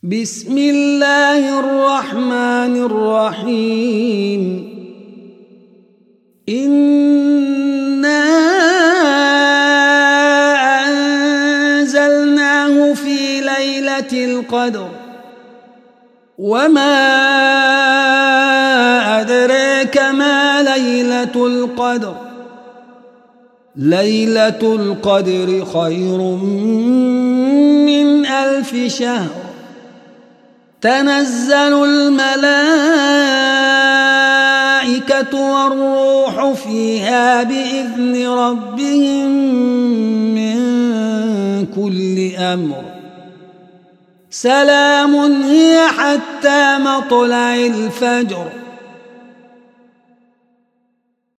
بسم الله الرحمن الرحيم إنا أنزلناه في ليلة القدر وما أدريك ما ليلة القدر ليلة القدر خير من 1000 شهر تنزل الملائكة والروح فيها بإذن ربهم من كل أمر سلام هي حتى مطلع الفجر